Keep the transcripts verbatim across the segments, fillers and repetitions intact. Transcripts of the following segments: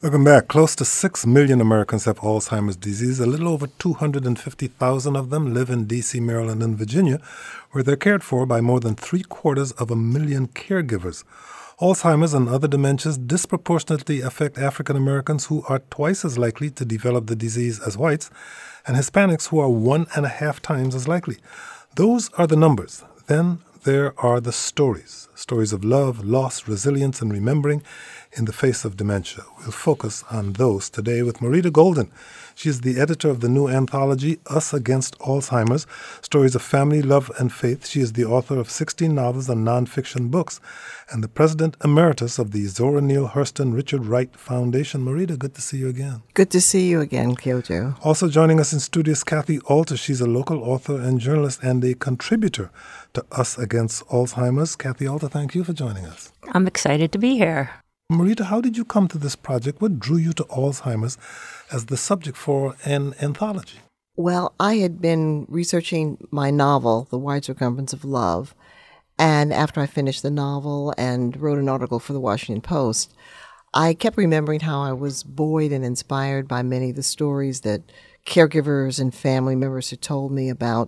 Welcome back. Close to six million Americans have Alzheimer's disease. A little over two hundred fifty thousand of them live in D C, Maryland, and Virginia, where they're cared for by more than three quarters of a million caregivers. Alzheimer's and other dementias disproportionately affect African Americans, who are twice as likely to develop the disease as whites, and Hispanics, who are one and a half times as likely. Those are the numbers. Then there are the stories, stories of love, loss, resilience, and remembering in the face of dementia. We'll focus on those today with Marita Golden. She is the editor of the new anthology, Us Against Alzheimer's, Stories of Family, Love, and Faith. She is the author of sixteen novels and nonfiction books and the president emeritus of the Zora Neale Hurston Richard Wright Foundation. Marita, good to see you again. Good to see you again, Kyojo. Also joining us in studio is Kathy Alter. She's a local author and journalist and a contributor to Us Against Alzheimer's. Kathy Alter, thank you for joining us. I'm excited to be here. Marita, how did you come to this project? What drew you to Alzheimer's as the subject for an anthology? Well, I had been researching my novel, The Wide Circumference of Love, and after I finished the novel and wrote an article for the Washington Post, I kept remembering how I was buoyed and inspired by many of the stories that caregivers and family members had told me about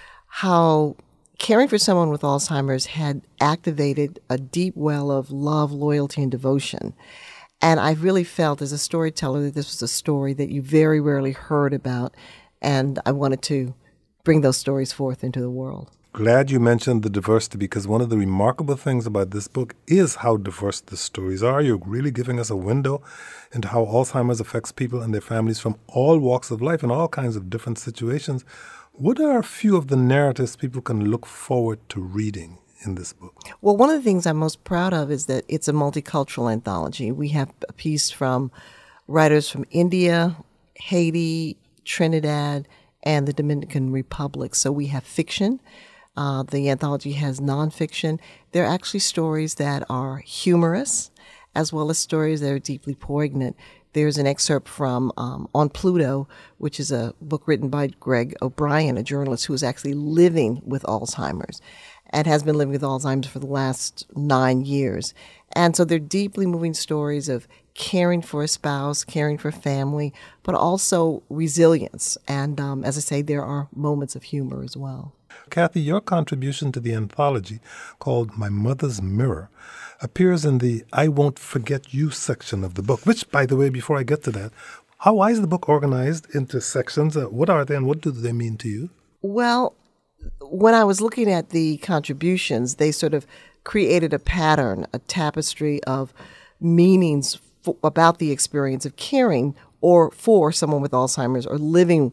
how caring for someone with Alzheimer's had activated a deep well of love, loyalty, and devotion. And I really felt as a storyteller that this was a story that you very rarely heard about, and I wanted to bring those stories forth into the world. Glad you mentioned the diversity, because one of the remarkable things about this book is how diverse the stories are. You're really giving us a window into how Alzheimer's affects people and their families from all walks of life in all kinds of different situations. What are a few of the narratives people can look forward to reading in this book? Well, one of the things I'm most proud of is that it's a multicultural anthology. We have a piece from writers from India, Haiti, Trinidad, and the Dominican Republic. So we have fiction. Uh, the anthology has nonfiction. There are actually stories that are humorous, as well as stories that are deeply poignant. There's an excerpt from um, On Pluto, which is a book written by Greg O'Brien, a journalist who is actually living with Alzheimer's and has been living with Alzheimer's for the last nine years. And so they're deeply moving stories of caring for a spouse, caring for family, but also resilience. And um, as I say, there are moments of humor as well. Kathy, your contribution to the anthology, called My Mother's Mirror, appears in the I Won't Forget You section of the book, which, by the way, before I get to that, how why is the book organized into sections? Uh, what are they and what do they mean to you? Well, when I was looking at the contributions, they sort of created a pattern, a tapestry of meanings f- about the experience of caring or for someone with Alzheimer's or living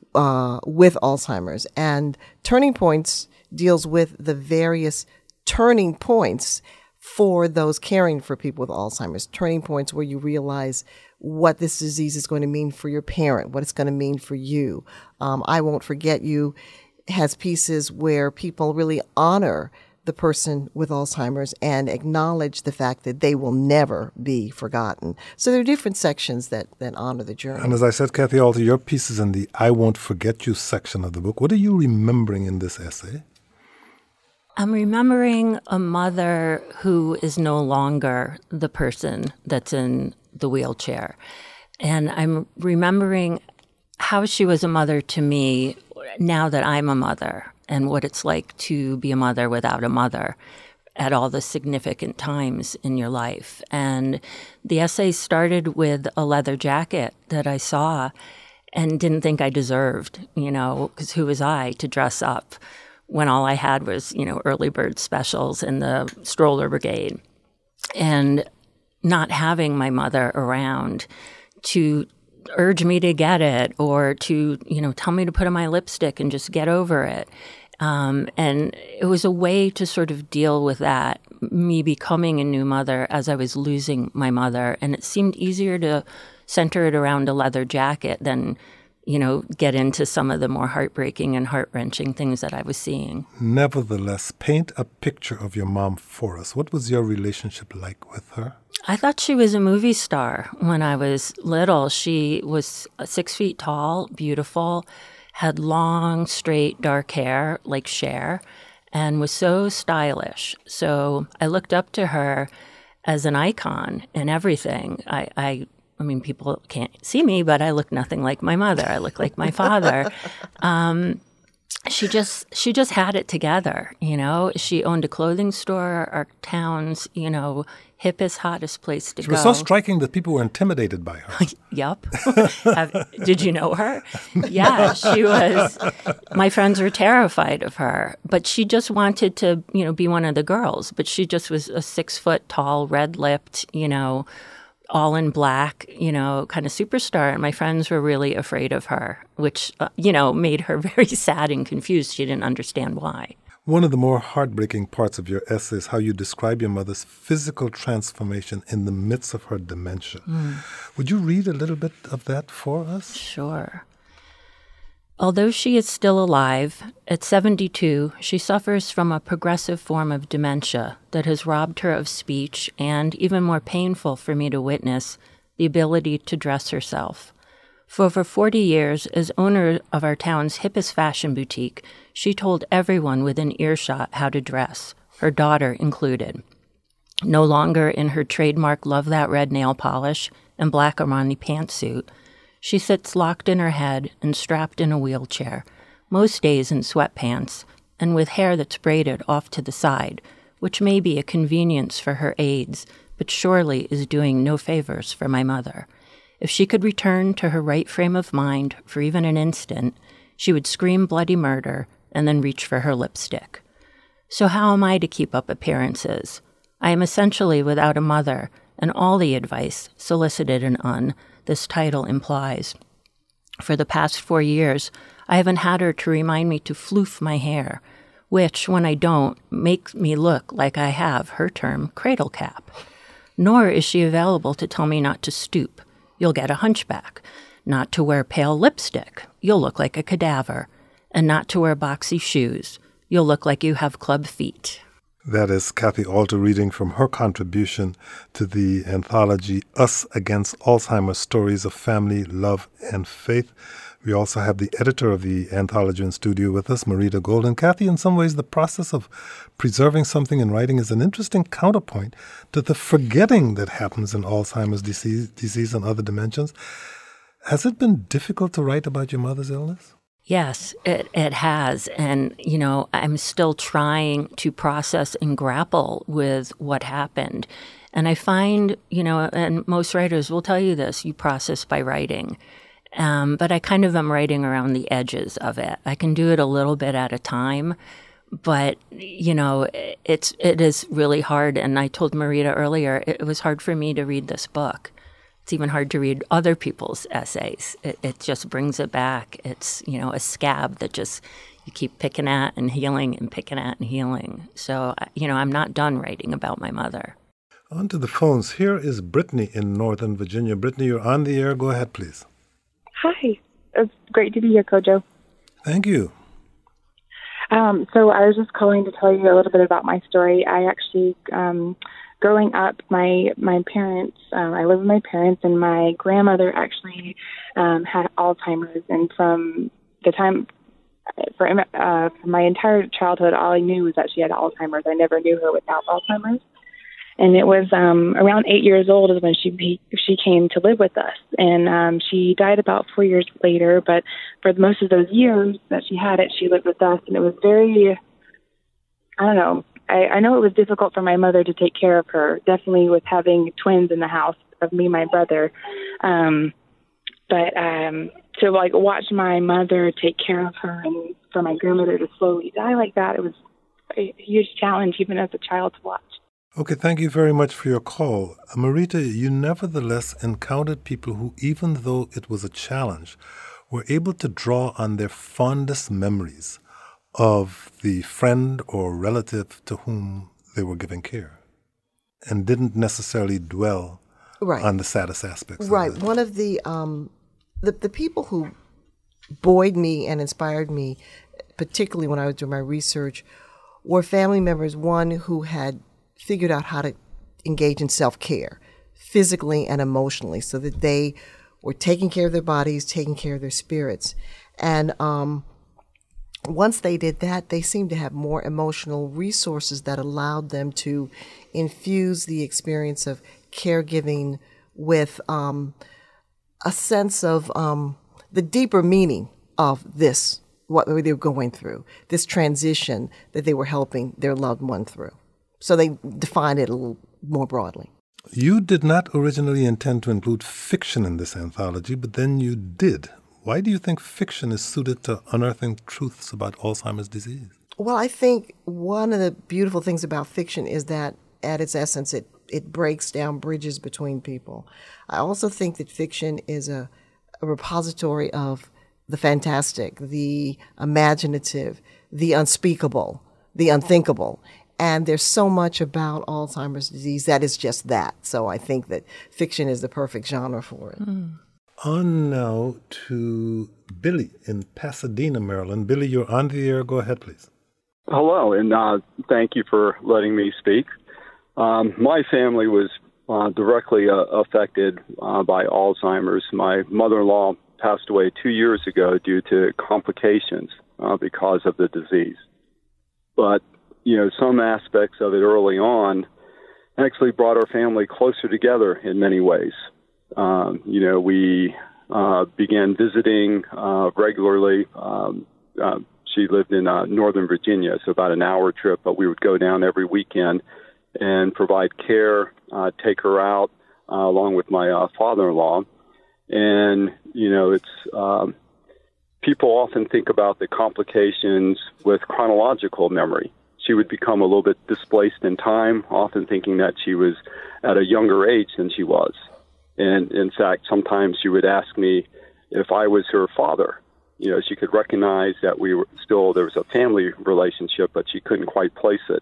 uh, with Alzheimer's. And Turning Points deals with the various turning points for those caring for people with Alzheimer's, turning points where you realize what this disease is going to mean for your parent, what it's going to mean for you. Um, I Won't Forget You has pieces where people really honor the person with Alzheimer's and acknowledge the fact that they will never be forgotten. So there are different sections that, that honor the journey. And as I said, Kathy Alter, your piece is in the I Won't Forget You section of the book. What are you remembering in this essay? I'm remembering a mother who is no longer the person that's in the wheelchair. And I'm remembering how she was a mother to me now that I'm a mother, and what it's like to be a mother without a mother at all the significant times in your life. And the essay started with a leather jacket that I saw and didn't think I deserved, you know, because who was I to dress up when all I had was, you know, early bird specials and the stroller brigade. And not having my mother around to urge me to get it or to, you know, tell me to put on my lipstick and just get over it. Um, and it was a way to sort of deal with that, me becoming a new mother as I was losing my mother. And it seemed easier to center it around a leather jacket than, you know, get into some of the more heartbreaking and heart-wrenching things that I was seeing. Nevertheless, paint a picture of your mom for us. What was your relationship like with her? I thought she was a movie star when I was little. She was six feet tall, beautiful, had long, straight, dark hair like Cher, and was so stylish. So I looked up to her as an icon in everything. I, I I mean, people can't see me, but I look nothing like my mother. I look like my father. Um, she just she just had it together, you know. She owned a clothing store, our town's, you know, hippest, hottest place to she go. She was so striking that people were intimidated by her. Yep. Have, did you know her? Yeah, she was. My friends were terrified of her, but she just wanted to, you know, be one of the girls. But she just was a six foot tall, red lipped, you know, all in black, you know, kind of superstar. And my friends were really afraid of her, which, uh, you know, made her very sad and confused. She didn't understand why. One of the more heartbreaking parts of your essay is how you describe your mother's physical transformation in the midst of her dementia. Mm. Would you read a little bit of that for us? Sure. Although she is still alive, at seventy-two, she suffers from a progressive form of dementia that has robbed her of speech and, even more painful for me to witness, the ability to dress herself. For over forty years, as owner of our town's hippest fashion boutique, she told everyone within earshot how to dress, her daughter included. No longer in her trademark Love That Red nail polish and black Armani pantsuit, she sits locked in her head and strapped in a wheelchair, most days in sweatpants, and with hair that's braided off to the side, which may be a convenience for her aides, but surely is doing no favors for my mother. If she could return to her right frame of mind for even an instant, she would scream bloody murder and then reach for her lipstick. So how am I to keep up appearances? I am essentially without a mother, and all the advice, solicited and un, this title implies. For the past four years, I haven't had her to remind me to floof my hair, which, when I don't, makes me look like I have, her term, cradle cap. Nor is she available to tell me not to stoop. You'll get a hunchback. Not to wear pale lipstick. You'll look like a cadaver. And not to wear boxy shoes. You'll look like you have club feet. That is Kathy Alter reading from her contribution to the anthology Us Against Alzheimer's, Stories of Family, Love, and Faith. We also have the editor of the anthology in studio with us, Marita Golden. Kathy, in some ways, the process of preserving something in writing is an interesting counterpoint to the forgetting that happens in Alzheimer's disease, disease and other dimensions. Has it been difficult to write about your mother's illness? Yes, it, it has. And, you know, I'm still trying to process and grapple with what happened. And I find, you know, and most writers will tell you this, you process by writing. Um, but I kind of am writing around the edges of it. I can do it a little bit at a time. But, you know, it's it is really hard. And I told Marita earlier, it was hard for me to read this book. It's even hard to read other people's essays. It, it just brings it back. It's, you know, a scab that just you keep picking at and healing and picking at and healing. So, you know, I'm not done writing about my mother. On to the phones. Here is Brittany in Northern Virginia. Brittany, you're on the air. Go ahead, please. Hi. It's great to be here, Kojo. Thank you. Um, so I was just calling to tell you a little bit about my story. I actually... Um, Growing up, my my parents, um, I lived with my parents, and my grandmother actually um, had Alzheimer's. And from the time, for, uh, for my entire childhood, all I knew was that she had Alzheimer's. I never knew her without Alzheimer's. And it was um, around eight years old is when she she came to live with us. And um, she died about four years later. But for most of those years that she had it, she lived with us. And it was very, I don't know, I, I know it was difficult for my mother to take care of her, definitely with having twins in the house of me and my brother. Um, but um, to like watch my mother take care of her and for my grandmother to slowly die like that, it was a huge challenge even as a child to watch. Okay, thank you very much for your call. Marita, you nevertheless encountered people who, even though it was a challenge, were able to draw on their fondest memories of the friend or relative to whom they were giving care and didn't necessarily dwell right. on the saddest aspects right. of it. One of the, um, the the people who buoyed me and inspired me, particularly when I was doing my research, were family members, one who had figured out how to engage in self-care physically and emotionally so that they were taking care of their bodies, taking care of their spirits. And um once they did that, they seemed to have more emotional resources that allowed them to infuse the experience of caregiving with um, a sense of um, the deeper meaning of this, what they were going through, this transition that they were helping their loved one through. So they defined it a little more broadly. You did not originally intend to include fiction in this anthology, but then you did. Why do you think fiction is suited to unearthing truths about Alzheimer's disease? Well, I think one of the beautiful things about fiction is that at its essence, it, it breaks down bridges between people. I also think that fiction is a, a repository of the fantastic, the imaginative, the unspeakable, the unthinkable. And there's so much about Alzheimer's disease that is just that. So I think that fiction is the perfect genre for it. Mm. On now to Billy in Pasadena, Maryland. Billy, you're on the air. Go ahead, please. Hello, and uh, thank you for letting me speak. Um, my family was uh, directly uh, affected uh, by Alzheimer's. My mother-in-law passed away two years ago due to complications uh, because of the disease. But you know, some aspects of it early on actually brought our family closer together in many ways. Um, you know, we uh, began visiting uh, regularly. Um, uh, she lived in uh, Northern Virginia, so about an hour trip, but we would go down every weekend and provide care, uh, take her out, uh, along with my uh, father-in-law. And, you know, it's um, people often think about the complications with chronological memory. She would become a little bit displaced in time, often thinking that she was at a younger age than she was. And in fact, sometimes she would ask me if I was her father. You know, she could recognize that we were still, there was a family relationship, but she couldn't quite place it.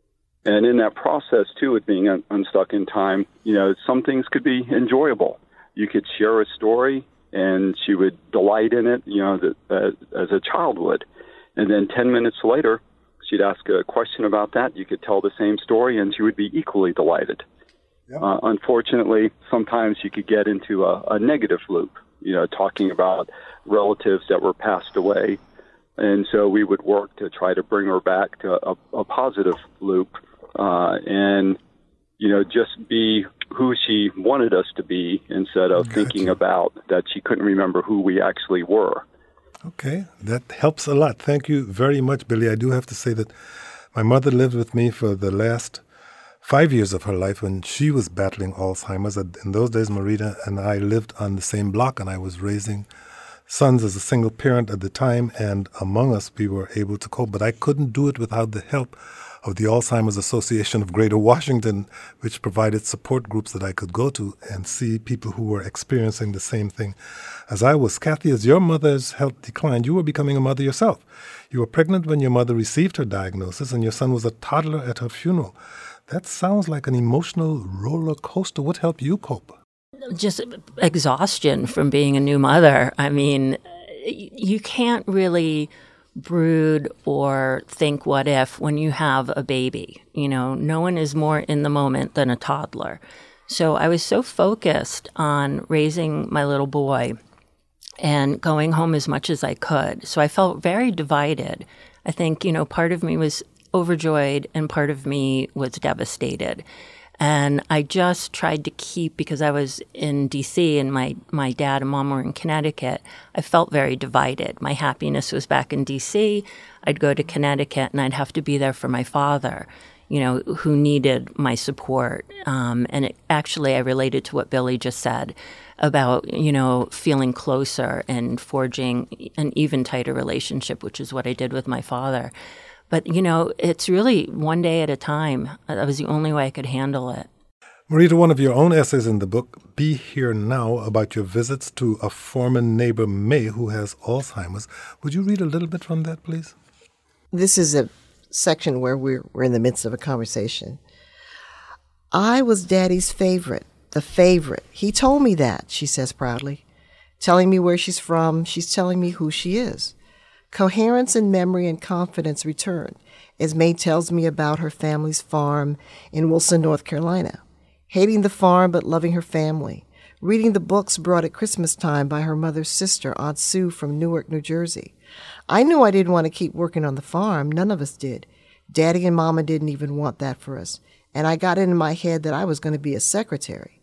And in that process, too, with being un- unstuck in time, you know, some things could be enjoyable. You could share a story, and she would delight in it, you know, that, uh, as a child would. And then ten minutes later, she'd ask a question about that. You could tell the same story, and she would be equally delighted. Yep. Uh, unfortunately, sometimes you could get into a, a negative loop, you know, talking about relatives that were passed away. And so we would work to try to bring her back to a, a positive loop uh, and, you know, just be who she wanted us to be instead of gotcha. Thinking about that she couldn't remember who we actually were. Okay, that helps a lot. Thank you very much, Billy. I do have to say that my mother lived with me for the last five years of her life when she was battling Alzheimer's. In those days, Marita and I lived on the same block, and I was raising sons as a single parent at the time, and among us, we were able to cope. But I couldn't do it without the help of the Alzheimer's Association of Greater Washington, which provided support groups that I could go to and see people who were experiencing the same thing as I was. Kathy, as your mother's health declined, you were becoming a mother yourself. You were pregnant when your mother received her diagnosis, and your son was a toddler at her funeral. That sounds like an emotional roller coaster. What helped you cope? Just exhaustion from being a new mother. I mean, you can't really brood or think what if when you have a baby. You know, no one is more in the moment than a toddler. So I was so focused on raising my little boy and going home as much as I could. So I felt very divided. I think, you know, part of me was overjoyed and part of me was devastated. And I just tried to keep, because I was in D C and my, my dad and mom were in Connecticut, I felt very divided. My happiness was back in D C. I'd go to Connecticut and I'd have to be there for my father, you know, who needed my support. Um, and it, actually, I related to what Billy just said about, you know, feeling closer and forging an even tighter relationship, which is what I did with my father. But, you know, it's really one day at a time. That was the only way I could handle it. Marita, one of your own essays in the book, Be Here Now, about your visits to a former neighbor, May, who has Alzheimer's. Would you read a little bit from that, please? This is a section where we're, we're in the midst of a conversation. I was Daddy's favorite, the favorite. He told me that, she says proudly. Telling me where she's from, she's telling me who she is. Coherence in memory and confidence return as May tells me about her family's farm in Wilson, North Carolina. Hating the farm but loving her family. Reading the books brought at Christmas time by her mother's sister, Aunt Sue from Newark, New Jersey. I knew I didn't want to keep working on the farm. None of us did. Daddy and Mama didn't even want that for us. And I got it in my head that I was going to be a secretary.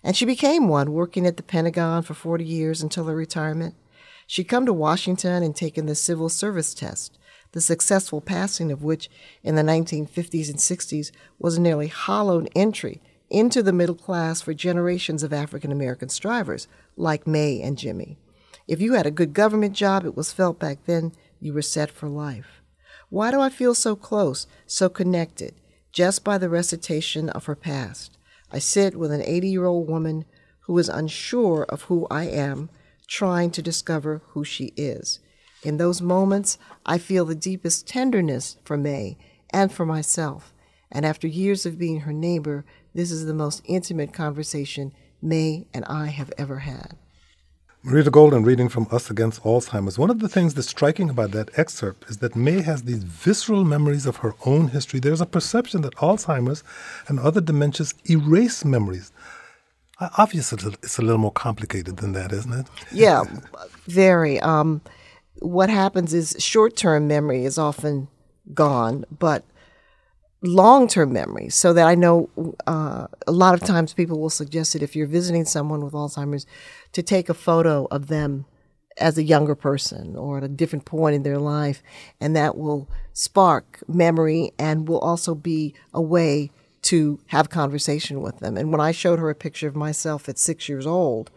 And she became one, working at the Pentagon for forty years until her retirement. She'd come to Washington and taken the civil service test, the successful passing of which in the nineteen fifties and sixties was a nearly hollowed entry into the middle class for generations of African American strivers like May and Jimmy. If you had a good government job, it was felt back then you were set for life. Why do I feel so close, so connected, just by the recitation of her past? I sit with an eighty-year-old woman who is unsure of who I am, trying to discover who she is. In those moments, I feel the deepest tenderness for May and for myself. And after years of being her neighbor, this is the most intimate conversation May and I have ever had. Marita Golden reading from Us Against Alzheimer's. One of the things that's striking about that excerpt is that May has these visceral memories of her own history. There's a perception that Alzheimer's and other dementias erase memories. Obviously, it's a little more complicated than that, isn't it? Yeah, very. Um, what happens is short-term memory is often gone, but long-term memory, so that I know uh, a lot of times people will suggest that if you're visiting someone with Alzheimer's, to take a photo of them as a younger person or at a different point in their life, and that will spark memory and will also be a way to have conversation with them. And when I showed her a picture of myself at six years old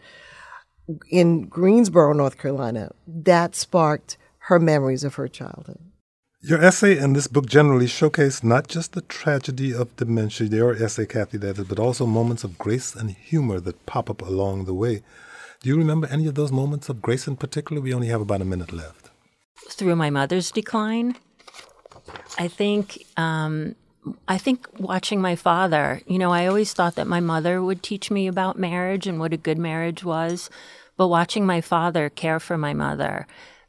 in Greensboro, North Carolina, that sparked her memories of her childhood. Your essay and this book generally showcase not just the tragedy of dementia, your essay, Kathy, that is, but also moments of grace and humor that pop up along the way. Do you remember any of those moments of grace in particular? We only have about a minute left. Through my mother's decline, I think um, I think watching my father, you know, I always thought that my mother would teach me about marriage and what a good marriage was. But watching my father care for my mother,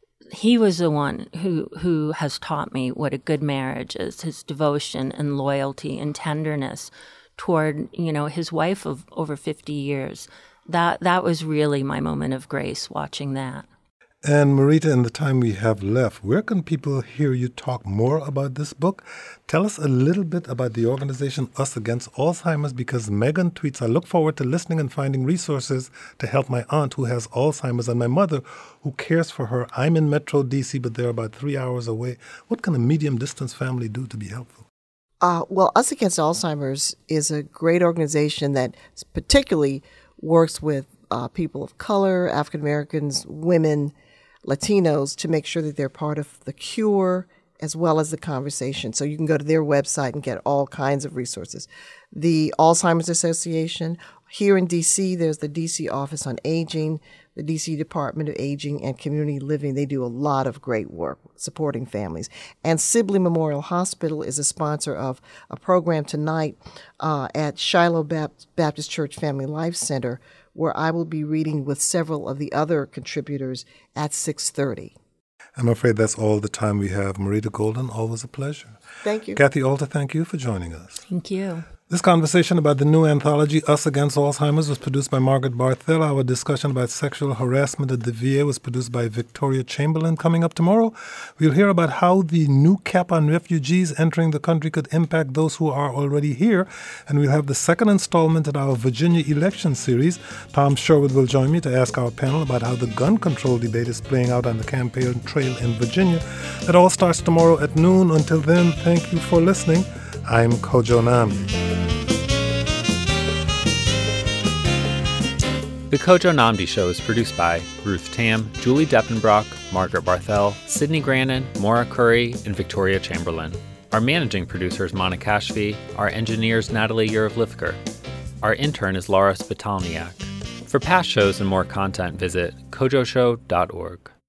he was the one who, who has taught me what a good marriage is, his devotion and loyalty and tenderness toward, you know, his wife of over fifty years. That that was really my moment of grace, watching that. And Marita, in the time we have left, where can people hear you talk more about this book? Tell us a little bit about the organization Us Against Alzheimer's, because Megan tweets, I look forward to listening and finding resources to help my aunt who has Alzheimer's and my mother who cares for her. I'm in Metro D C, but they're about three hours away. What can a medium-distance family do to be helpful? Uh, well, Us Against Alzheimer's is a great organization that particularly works with uh, people of color, African Americans, women, Latinos, to make sure that they're part of the cure as well as the conversation. So you can go to their website and get all kinds of resources. The Alzheimer's Association, here in D C, there's the D C Office on Aging, the D C Department of Aging and Community Living. They do a lot of great work supporting families. And Sibley Memorial Hospital is a sponsor of a program tonight uh, at Shiloh Baptist Church Family Life Center, where I will be reading with several of the other contributors at six thirty. I'm afraid that's all the time we have. Marita Golden, always a pleasure. Thank you. Kathy Alter, thank you for joining us. Thank you. This conversation about the new anthology, Us Against Alzheimer's, was produced by Margaret Barthel. Our discussion about sexual harassment at the V A was produced by Victoria Chamberlain. Coming up tomorrow, we'll hear about how the new cap on refugees entering the country could impact those who are already here. And we'll have the second installment in our Virginia election series. Tom Sherwood will join me to ask our panel about how the gun control debate is playing out on the campaign trail in Virginia. That all starts tomorrow at noon. Until then, thank you for listening. I'm Kojo Nnamdi. The Kojo Nnamdi Show is produced by Ruth Tam, Julie Deppenbrock, Margaret Barthel, Sydney Grannon, Maura Curry, and Victoria Chamberlain. Our managing producer is Monica Kashfi. Our engineer is Natalie Uravlivker. Our intern is Laura Spitalniak. For past shows and more content, visit kojo show dot org.